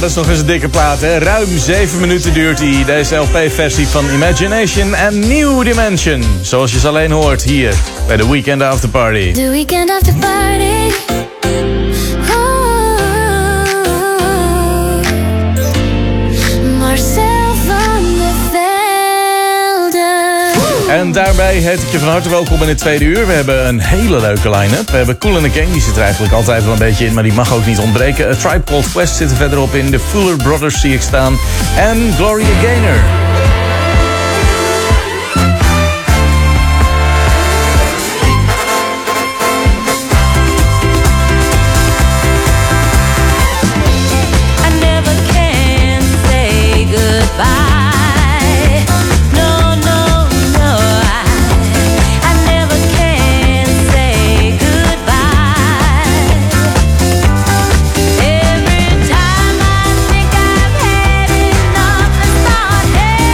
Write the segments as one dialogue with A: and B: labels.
A: dat is nog eens een dikke plaat, hè. Ruim 7 minuten duurt die, deze LP-versie van Imagination en New Dimension. Zoals je ze alleen hoort hier bij The Weekend After Party.
B: The Weekend After Party.
A: En daarbij heet ik je van harte welkom in het tweede uur. We hebben een hele leuke line-up. We hebben Kool & The Gang, die zit er eigenlijk altijd wel een beetje in, maar die mag ook niet ontbreken. A Tribe Called Quest zit er verderop in. De Fuller Brothers zie ik staan. En Gloria Gaynor.
C: I never can say goodbye.
B: Every time I think I've had enough and start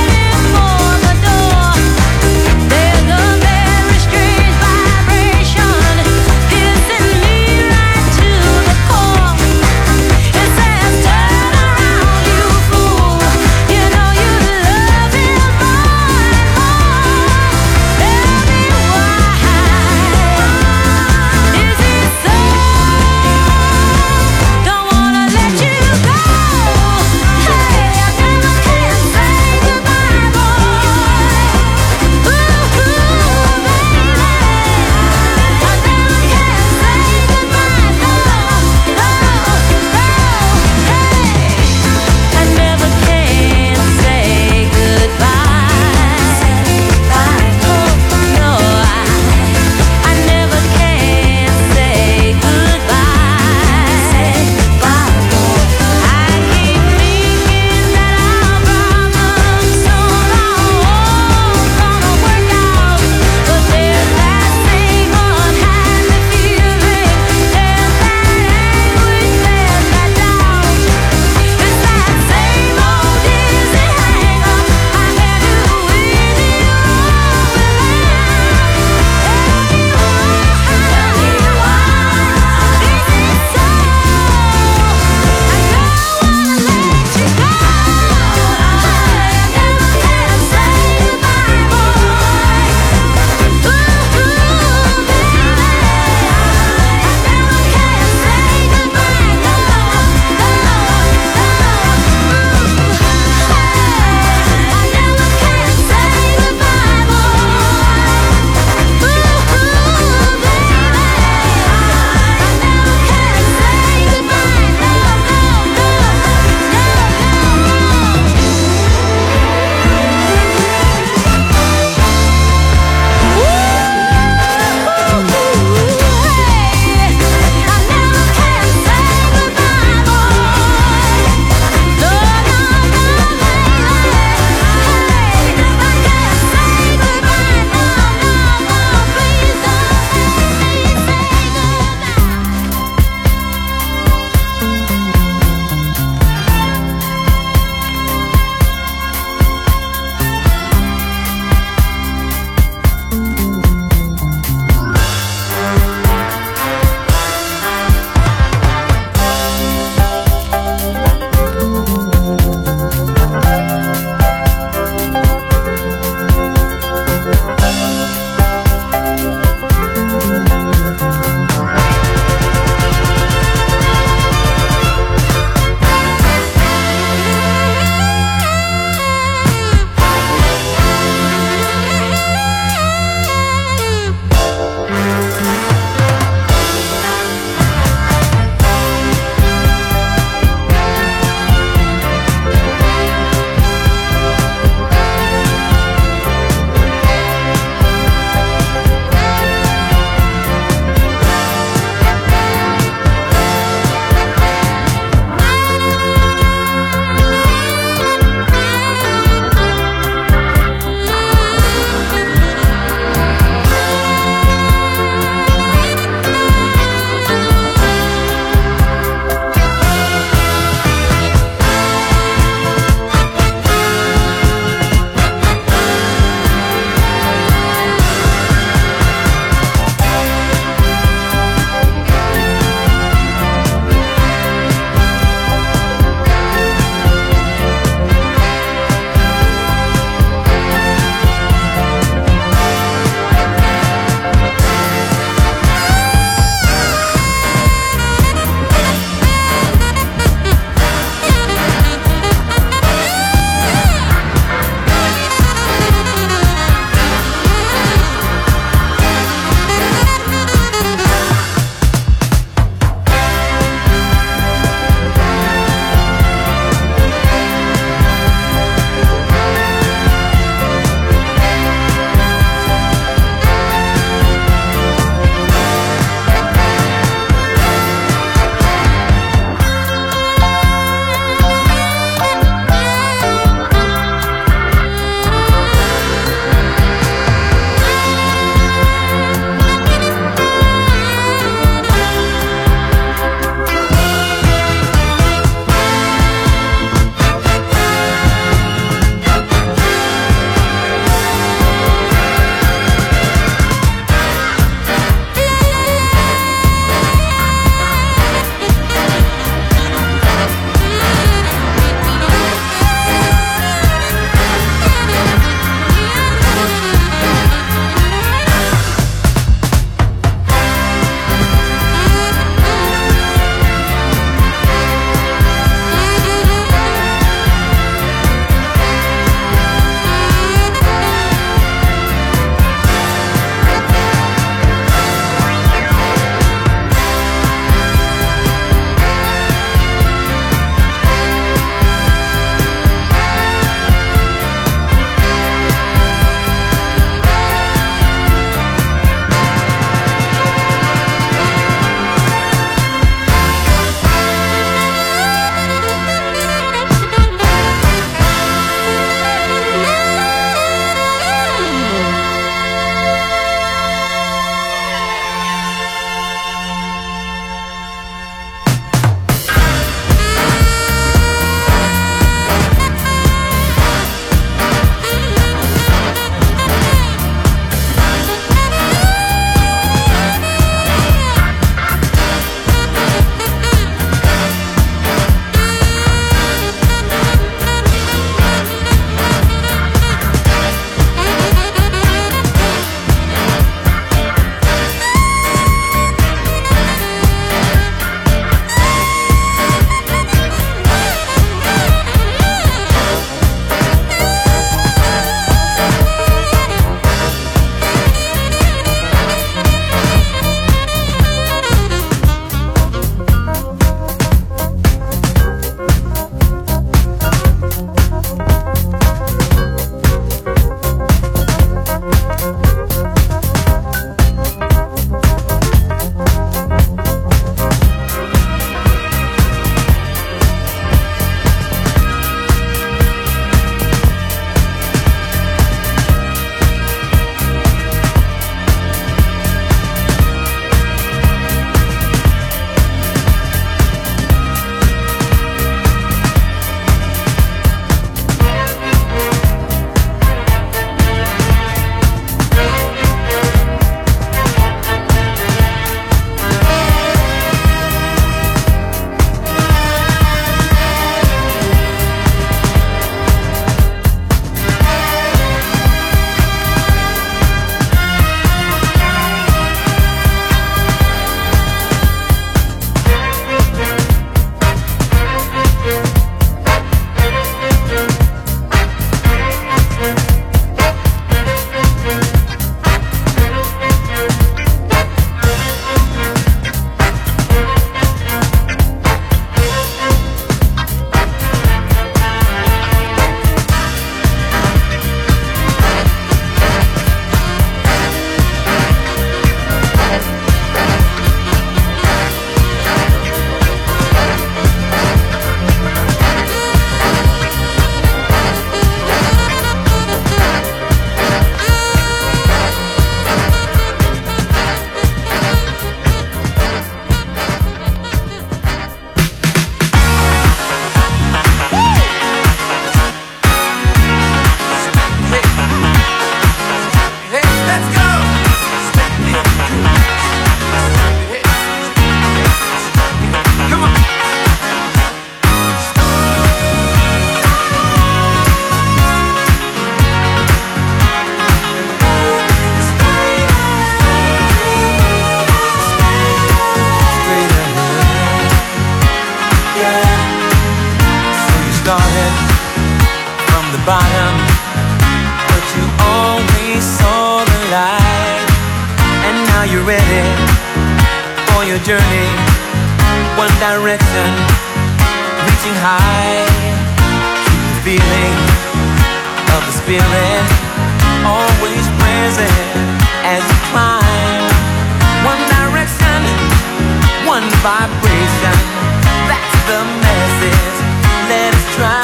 B: journey, one direction, reaching high. Keep the feeling of the spirit always present as you climb. One direction, one vibration. That's the message. Let us try.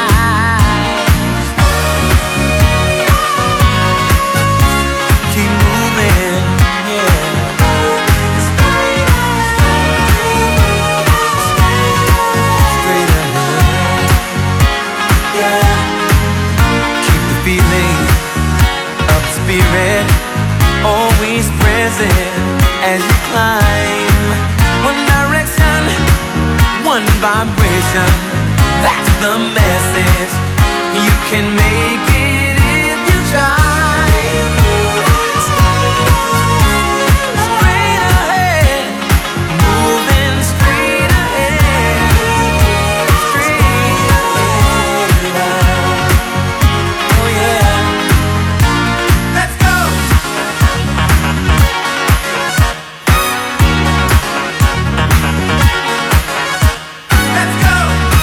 B: Keep moving, yeah. Straight ahead, yeah. Keep the feeling of the spirit always present as you climb. One direction, one vibration. That's the message. You can make it if you try. Straight ahead, moving straight ahead, straight ahead. Oh yeah, let's go. Let's go.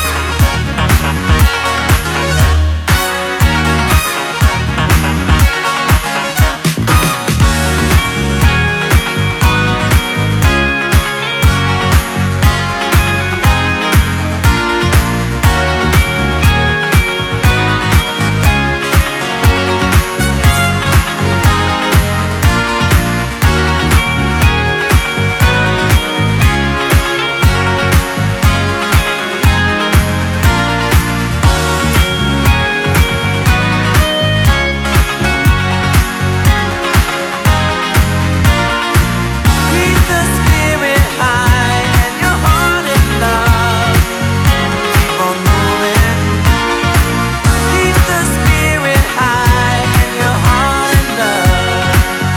B: Keep the spirit high and your heart in love. Keep on moving. Keep the spirit high and your heart in love.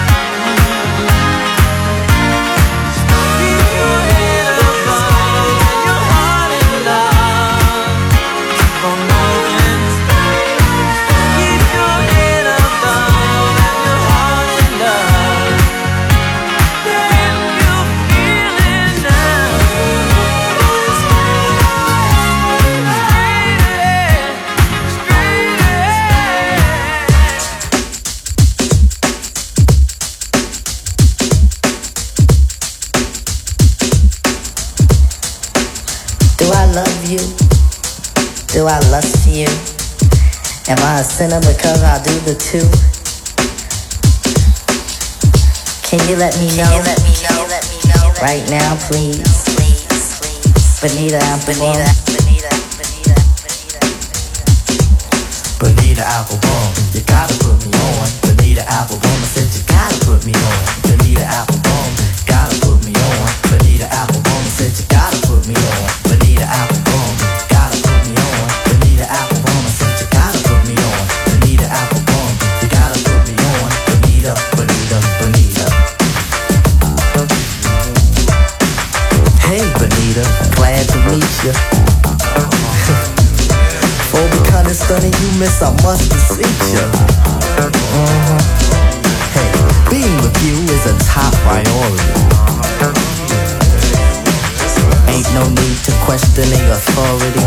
B: Keep your head above and your heart in love. Keep on moving. Keep your head above and your heart in love. When you feel it now, straight ahead, straight
D: Do I love you? Do I lust you? Am I a sinner because I do the two? Can you let me know? Right now, please. Bonita Applebum.
E: Bonita Applebum, you gotta put me on. Bonita Applebum, I said you gotta put me on. Bonita Applebum, gotta put me on. Bonita Applebum, I said you gotta put me on. Bonita Applebum, gotta put me on. Bonita Applebum, I said you gotta put me on. Bonita Applebum, you gotta put me on. Bonita, Bonita, Bonita. Hey Bonita, glad to meet ya. For becoming stunning you miss, I must beseech ya. Hey, being with you is a top priority. Ain't no need to questioning authority.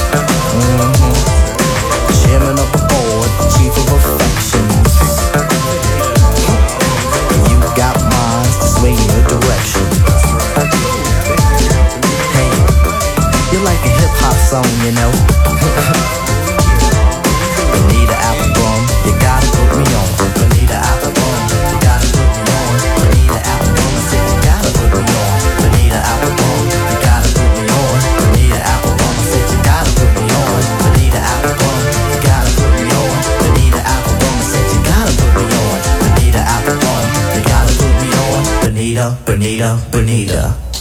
E: Chairman of the board, chief of affections. You got minds to swing your direction. Hey, you're like a hip-hop song, you know. Bonita Applebum, you gotta put me on. Bonita Applebum, you gotta put me on. Bonita Applebum, I said you gotta put me on. Bonita Applebum, you gotta put me on. Bonita Applebum, I said you gotta put me on. Bonita Applebum, you gotta put me on. Bonita Applebum, I said you gotta put me on. Bonita Applebum, you gotta put me on. Bonita, Bonita, Bonita.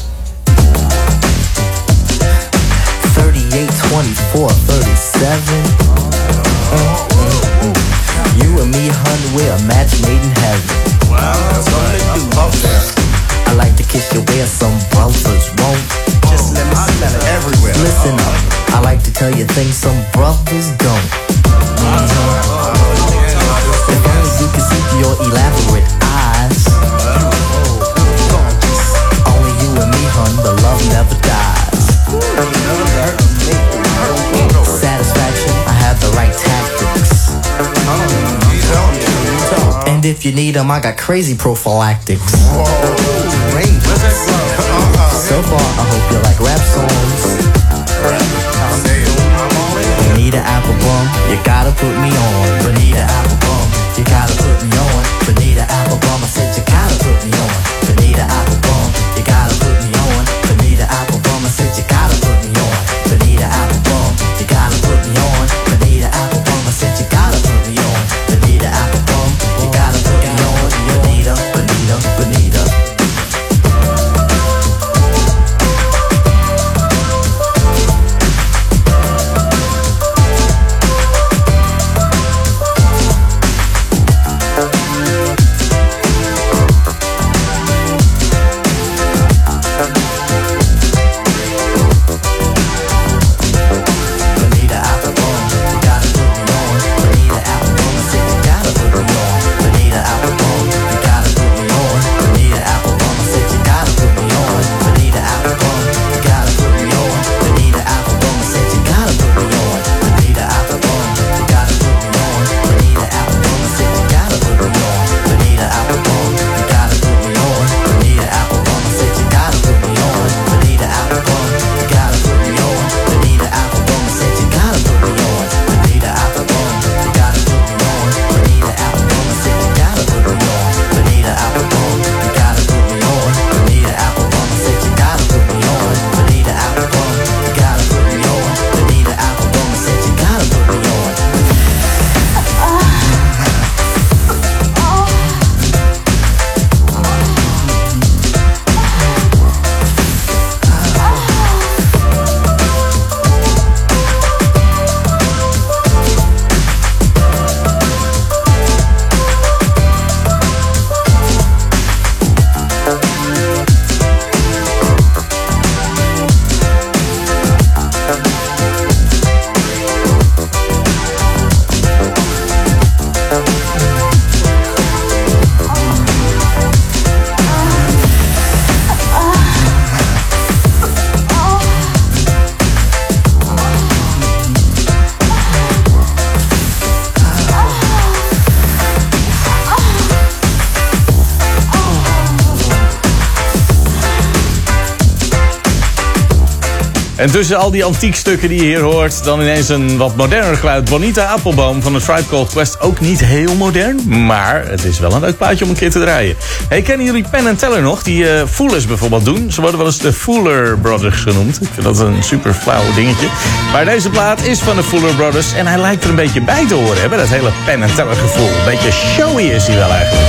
E: 38, 24, 37. You and me, hun, we're a match made in heaven.
F: Wow, that's what they do up there.
E: I like to kiss you where some brothers won't.
F: Just let me smell it everywhere.
E: Listen up, I like to tell you things some brothers don't. If only you could see through your elaborate eyes. Only you and me, if you need them. I got crazy prophylactics.
F: Where's that from?
E: So far, I hope you like rap songs. Bonita Applebum, you gotta put me on. Bonita Applebum, you gotta put me on. Bonita Applebum, I said you gotta put me on. Bonita Applebum, you gotta put me on. Bonita Applebum, I said you gotta put me on. Bonita Applebum, you gotta put me on. Bonita Applebum, I said you gotta put me on. Bonita Applebum, you gotta put me on. Bonita, Bonita, Bonita.
A: En tussen al die antiekstukken die je hier hoort, dan ineens een wat moderner geluid. Bonita Applebum van de Tribe Called Quest. Ook niet heel modern, maar het is wel een leuk plaatje om een keer te draaien. Hey, kennen jullie Penn & Teller nog? Die Foolers bijvoorbeeld doen. Ze worden wel eens de Fuller Brothers genoemd. Ik vind dat een super flauw dingetje. Maar deze plaat is van de Fuller Brothers. En hij lijkt er een beetje bij te horen, hè? Dat hele Penn & Teller gevoel. Een beetje showy is hij wel eigenlijk.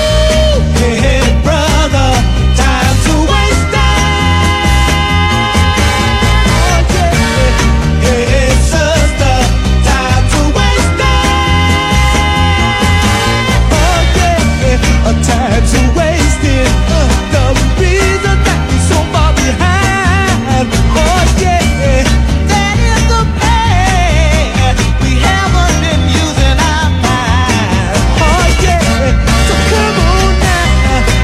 B: Hey, brother, time to waste time. Hey, sister, time to waste time. A time to waste it. The reason that we so far behind. Oh yeah, that is the pain. We haven't been using our mind. Oh yeah, so come on now.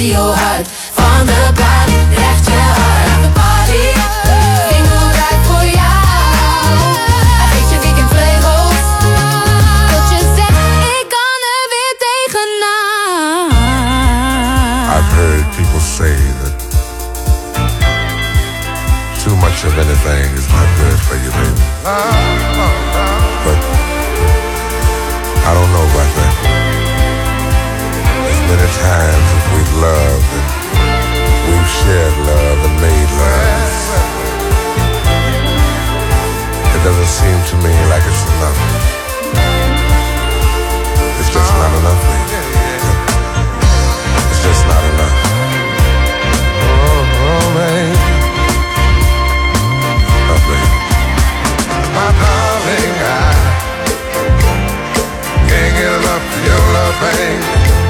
C: radio uit. Van de buik recht je uit. De party, winkel draait voor jou. Hij geeft je weekendvlegels, tot je zegt ik kan er weer tegenaan.
F: I've heard people say that too much of anything is not good for you, baby. But I don't know about that. As many times as we've loved and we've shared love and made love, it doesn't seem to me like it's enough. It's just not enough, baby. It's just not enough. Oh, baby. Oh, baby. My darling, I can't get enough of your love, baby.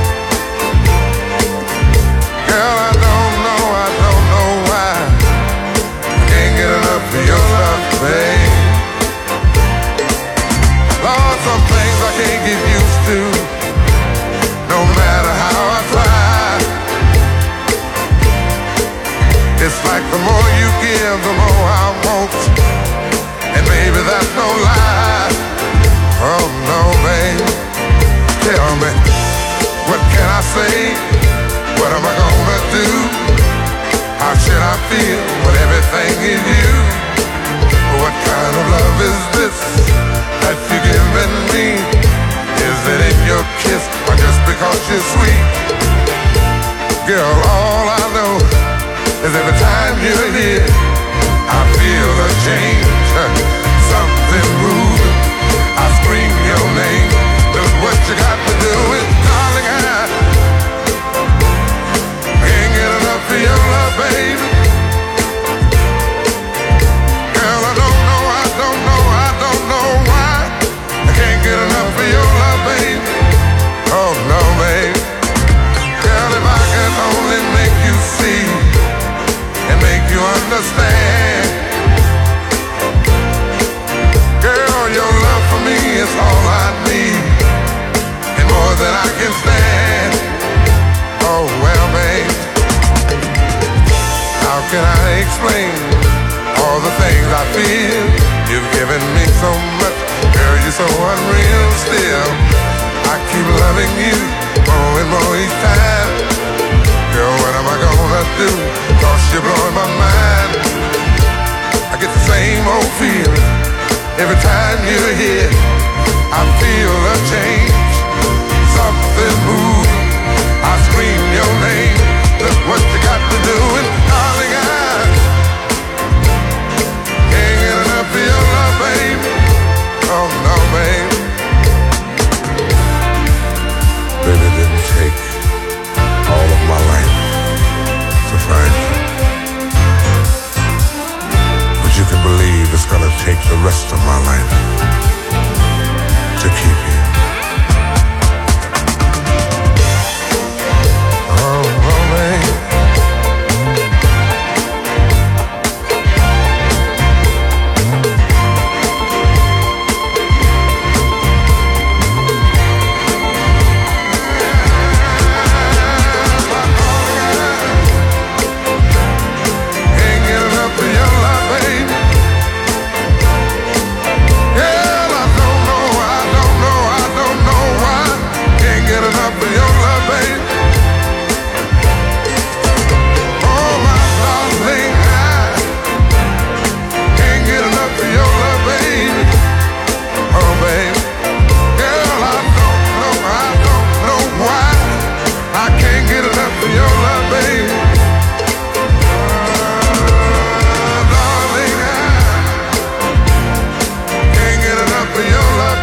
F: Girl, I don't know why I can't get enough of your love, baby. Lord, some things I can't get used to, no matter how I try. It's like the more you give, the more I want, and baby, that's no lie. Oh no, baby, tell me, what can I say? What am I gonna do? How should I feel when everything is you? What kind of love is this that you're giving me? Is it in your kiss or just because you're sweet? Girl, all I know is every time you're here, I feel a change, something moving. I scream your name. Look what you got to do is, darling, I can't get enough of your love, baby. Girl, I don't know why I can't get enough of your love, baby. Oh no, baby. Girl, if I can only make you see and make you understand. Girl, your love for me is all I need, and more than I can stand. Oh well, babe, how can I explain all the things I feel? You've given me so much, girl, you're so unreal still. I keep loving you more and more each time. Girl, what am I gonna do? 'Cause you're blowing my mind. I get the same old feeling every time you're here. I feel a change, something moving. I scream your name. Look what you got to do, and darling, I can't get enough of your love, baby. Oh no, baby. Baby, it didn't take all of my life to find you, but you can believe it's gonna take the rest of my life to keep you. Oh, baby. Can't get enough of your love, baby. Yeah, I don't know why. Can't get enough of your love, baby. Oh, my darling, I can't get enough of your love, baby. Oh, baby. Girl, I don't know why I can't get enough of your love, baby. Darling, I can't get enough of your love,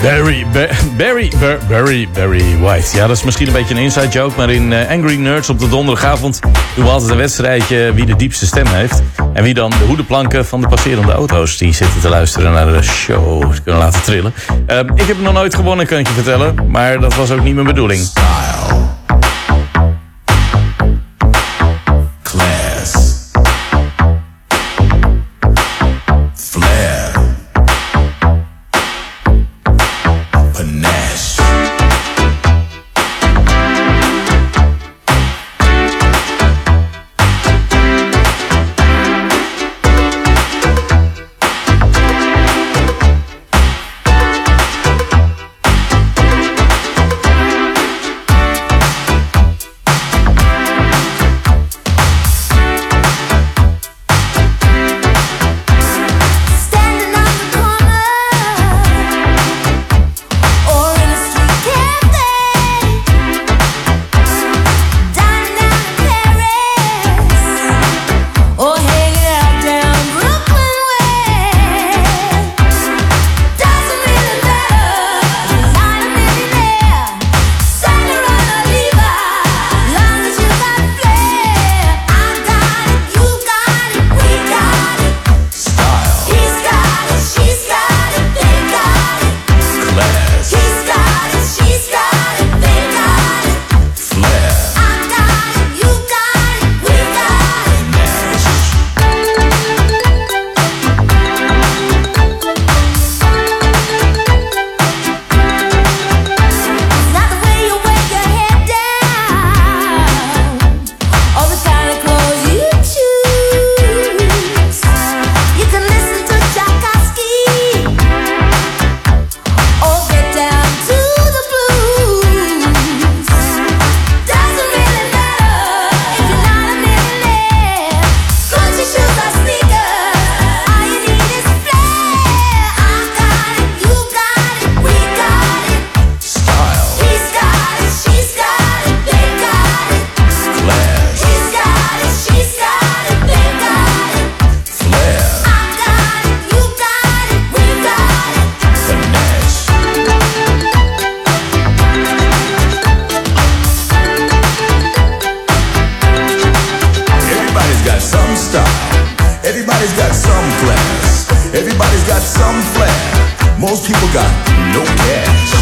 F: baby.
A: Barry White. Ja, dat is misschien een beetje een inside joke, maar in Angry Nerds op de donderdagavond doen we altijd een wedstrijdje wie de diepste stem heeft. En wie dan de hoedenplanken van de passerende auto's die zitten te luisteren naar de show kunnen laten trillen. Ik heb nog nooit gewonnen, kan ik je vertellen, maar dat was ook niet mijn bedoeling.
G: got some flair. Most people got no cash.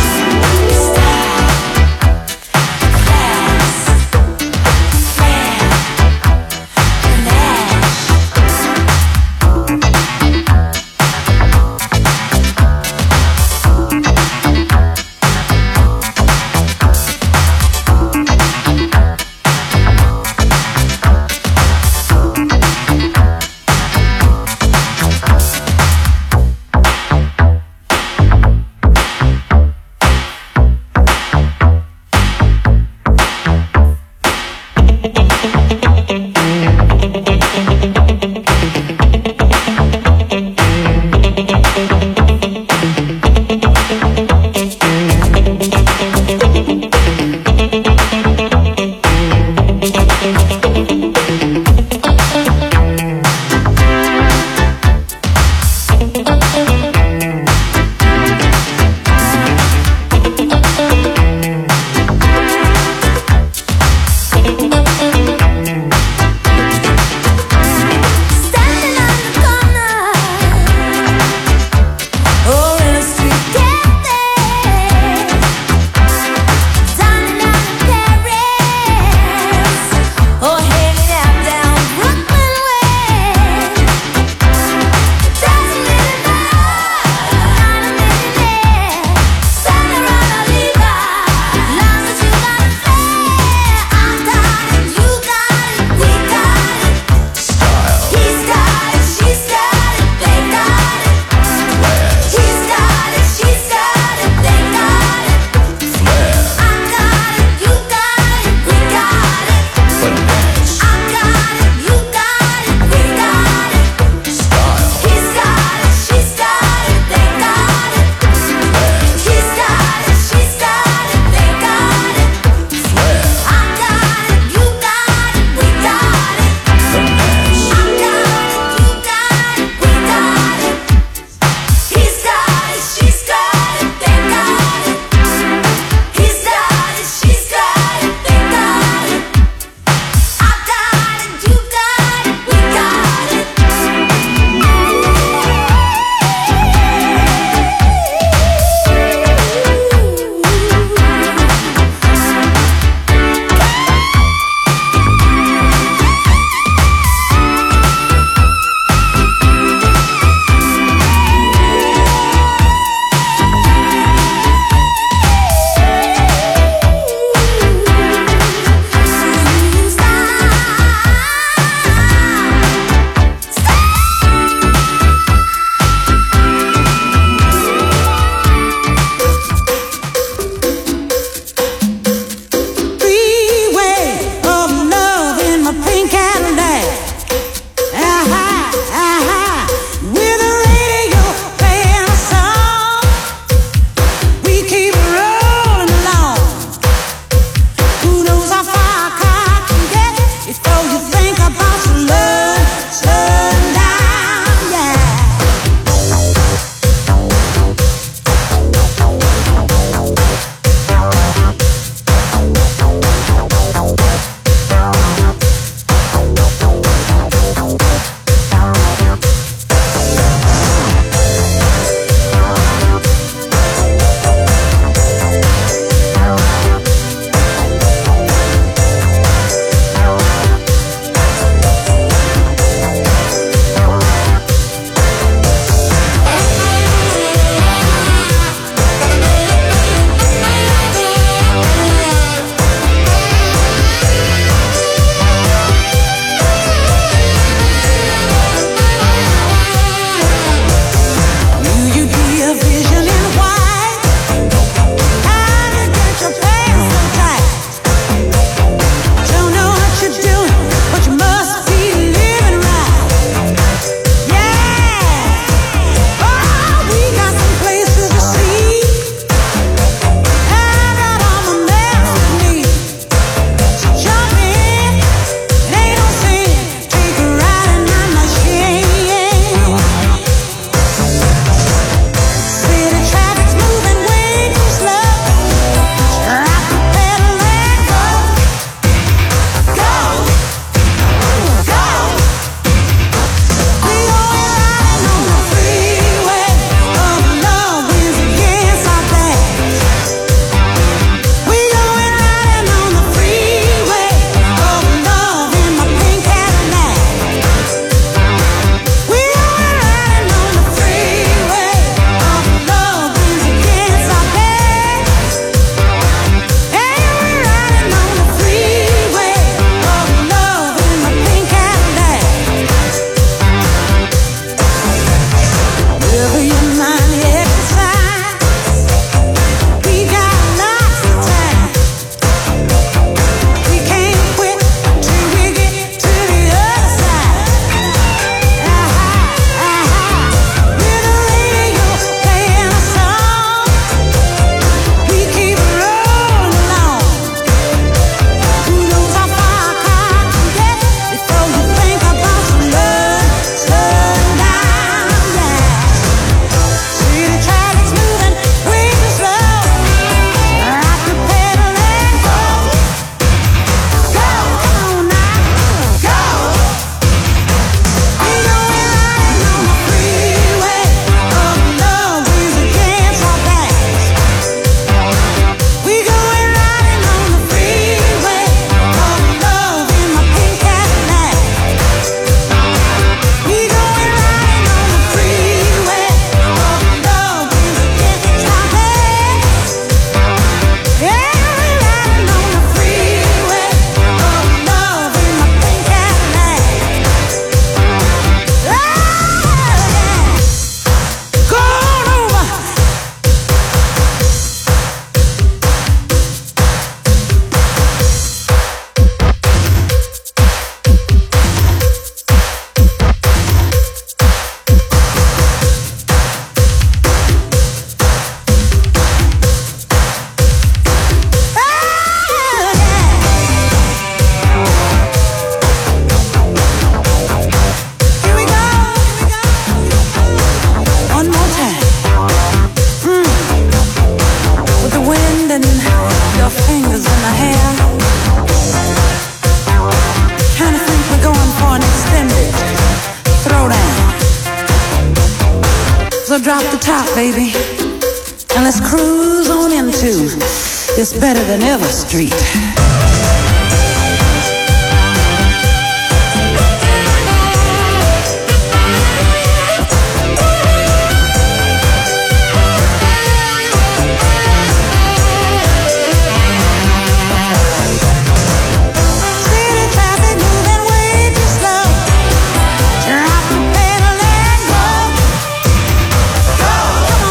H: off the top, baby. And let's cruise on into this Better Than Ever Street.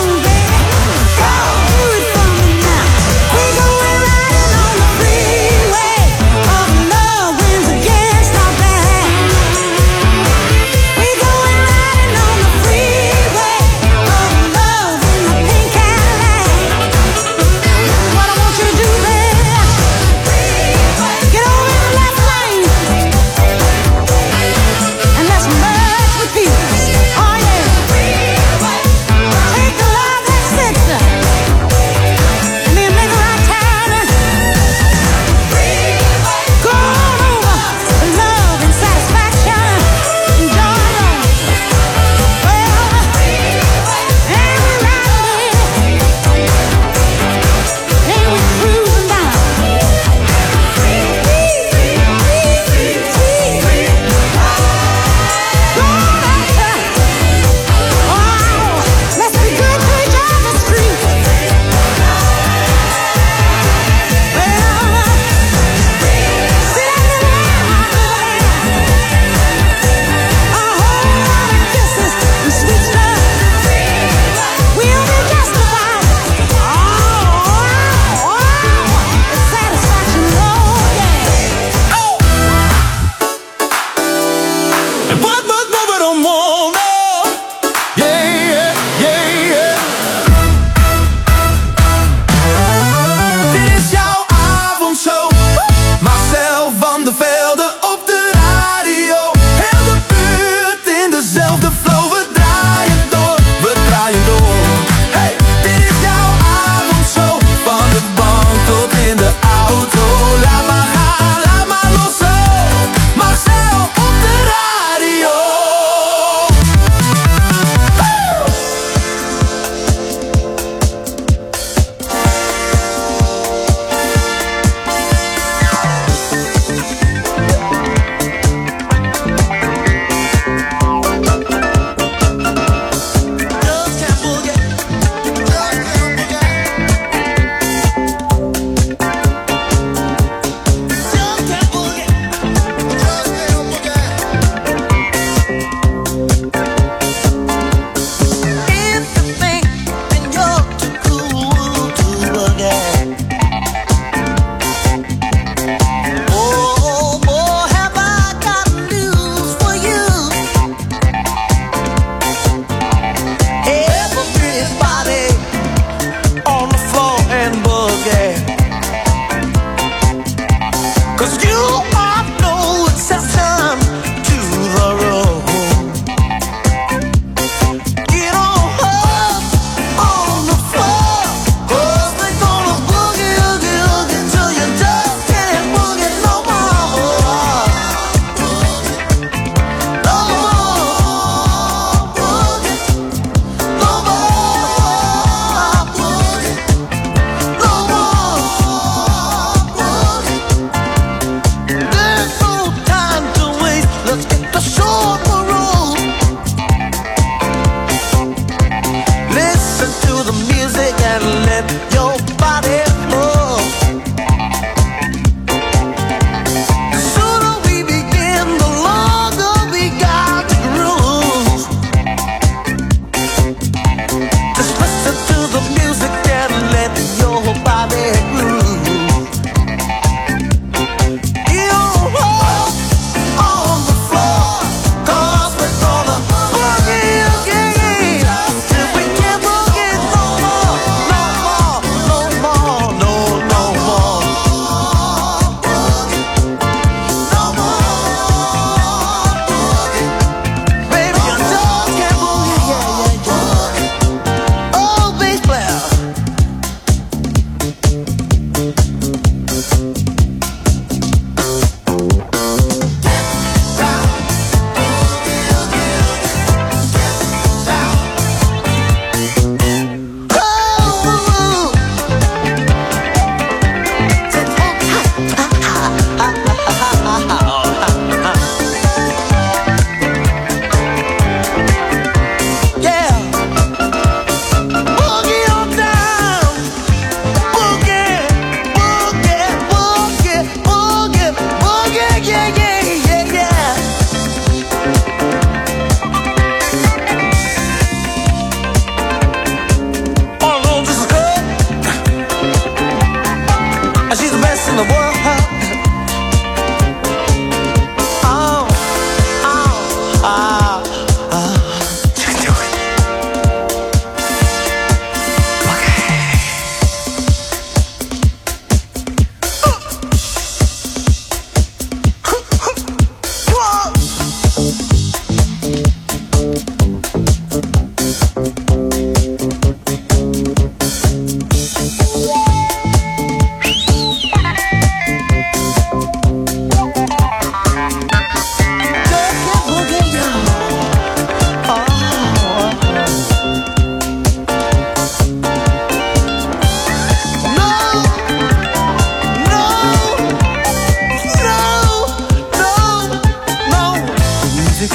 C: Freeway.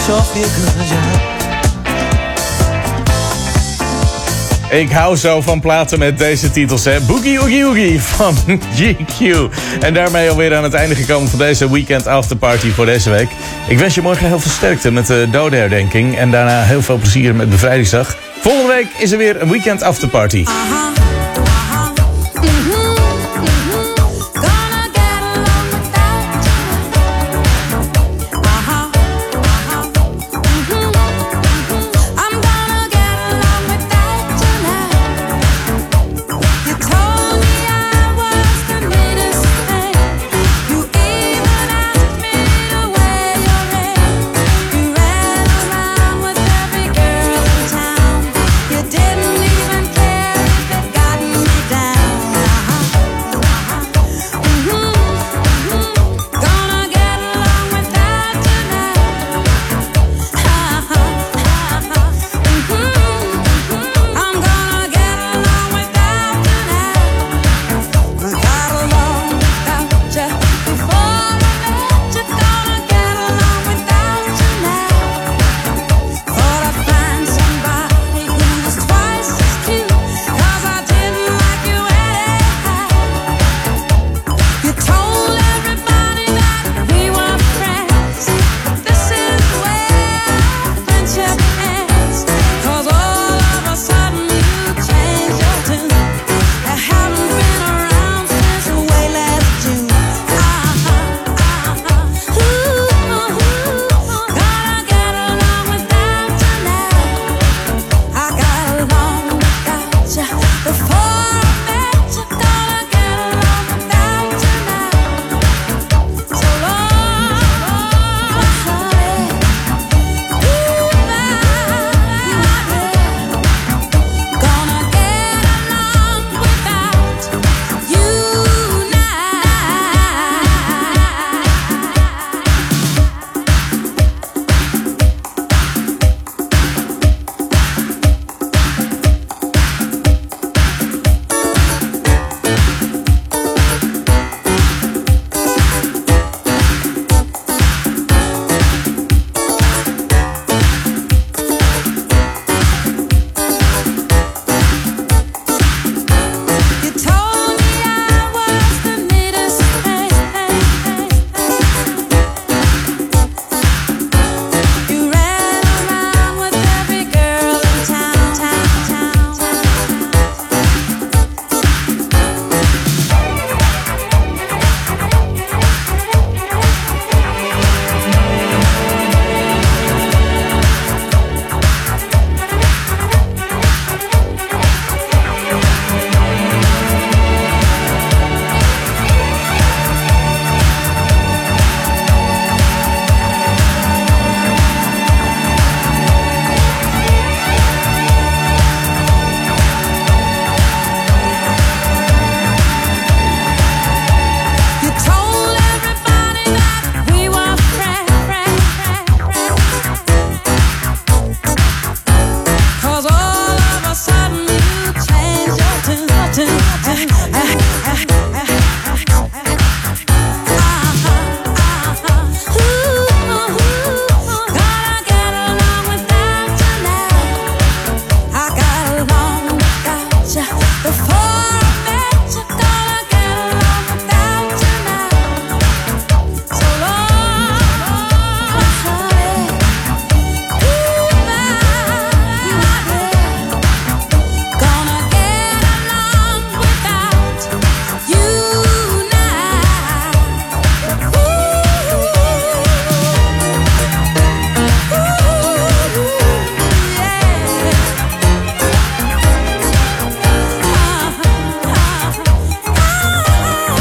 B: sure feel good, yeah.
A: Ik hou zo van platen met deze titels, hè. Boogie Oogie Oogie van GQ. En daarmee alweer aan het einde gekomen van deze Weekend Afterparty voor deze week. Ik wens je morgen heel veel sterkte met de dodenherdenking. En daarna heel veel plezier met Bevrijdingsdag. Volgende week is er weer een Weekend Afterparty.